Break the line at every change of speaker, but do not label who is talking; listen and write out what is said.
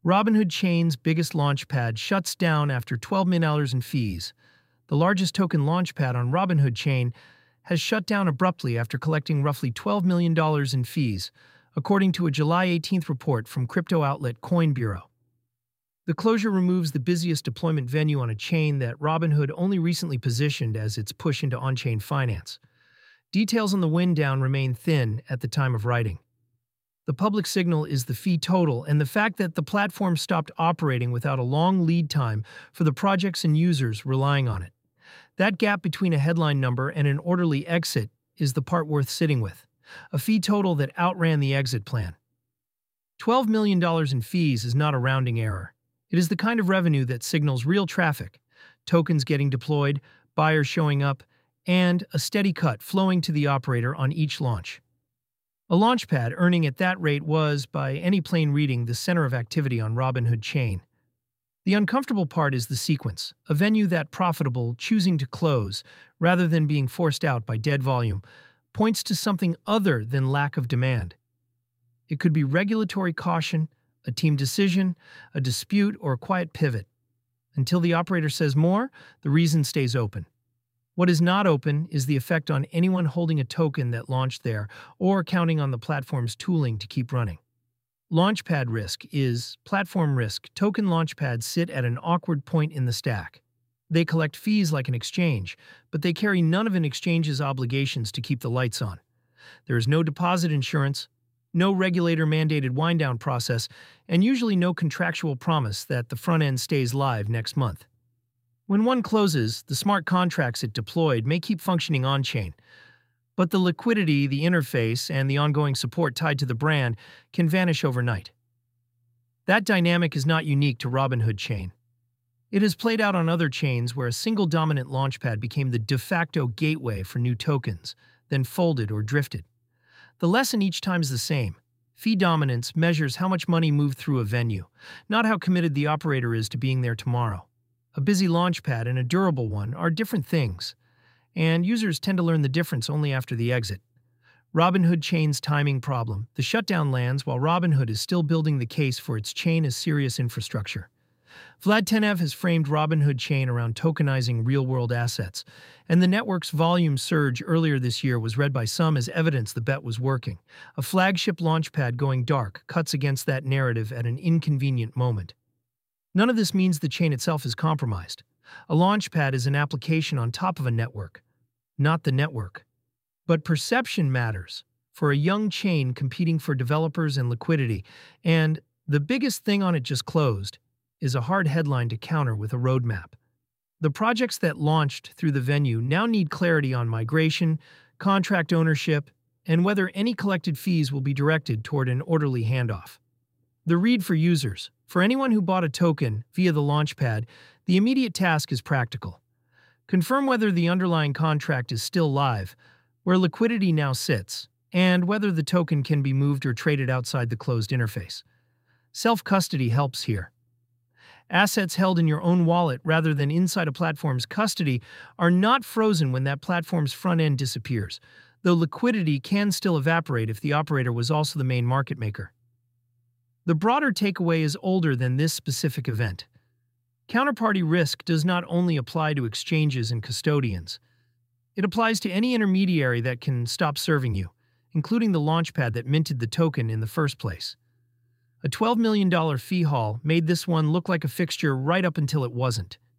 Robinhood Chain's biggest launchpad shuts down after $12 million in fees. The largest token launchpad on Robinhood Chain has shut down abruptly after collecting roughly $12 million in fees, according to a July 18th report from crypto outlet Coin Bureau. The closure removes the busiest deployment venue on a chain that Robinhood only recently positioned as its push into on-chain finance. Details on the wind down remain thin at the time of writing. The public signal is the fee total and the fact that the platform stopped operating without a long lead time for the projects and users relying on it. That gap between a headline number and an orderly exit is the part worth sitting with, a fee total that outran the exit plan. $12 million in fees is not a rounding error. It is the kind of revenue that signals real traffic, tokens getting deployed, buyers showing up, and a steady cut flowing to the operator on each launch. A launchpad earning at that rate was, by any plain reading, the center of activity on Robinhood Chain. The uncomfortable part is the sequence, a venue that profitable, choosing to close, rather than being forced out by dead volume, points to something other than lack of demand. It could be regulatory caution, a team decision, a dispute, or a quiet pivot. Until the operator says more, the reason stays open. What is not open is the effect on anyone holding a token that launched there or counting on the platform's tooling to keep running. Launchpad risk is platform risk. Token launchpads sit at an awkward point in the stack. They collect fees like an exchange, but they carry none of an exchange's obligations to keep the lights on. There is no deposit insurance, no regulator-mandated wind-down process, and usually no contractual promise that the front end stays live next month. When one closes, the smart contracts it deployed may keep functioning on-chain, but the liquidity, the interface, and the ongoing support tied to the brand can vanish overnight. That dynamic is not unique to Robinhood Chain. It has played out on other chains where a single dominant launchpad became the de facto gateway for new tokens, then folded or drifted. The lesson each time is the same. Fee dominance measures how much money moved through a venue, not how committed the operator is to being there tomorrow. A busy launchpad and a durable one are different things, and users tend to learn the difference only after the exit. Robinhood Chain's timing problem. The shutdown lands while Robinhood is still building the case for its chain as serious infrastructure. Vlad Tenev has framed Robinhood Chain around tokenizing real-world assets, and the network's volume surge earlier this year was read by some as evidence the bet was working. A flagship launchpad going dark cuts against that narrative at an inconvenient moment. None of this means the chain itself is compromised. A launchpad is an application on top of a network, not the network. But perception matters for a young chain competing for developers and liquidity, and the biggest thing on it just closed is a hard headline to counter with a roadmap. The projects that launched through the venue now need clarity on migration, contract ownership, and whether any collected fees will be directed toward an orderly handoff. The read for users. For anyone who bought a token via the launchpad, the immediate task is practical. Confirm whether the underlying contract is still live, where liquidity now sits, and whether the token can be moved or traded outside the closed interface. Self-custody helps here. Assets held in your own wallet rather than inside a platform's custody are not frozen when that platform's front end disappears, though liquidity can still evaporate if the operator was also the main market maker. The broader takeaway is older than this specific event. Counterparty risk does not only apply to exchanges and custodians. It applies to any intermediary that can stop serving you, including the launchpad that minted the token in the first place. A $12 million fee haul made this one look like a fixture right up until it wasn't.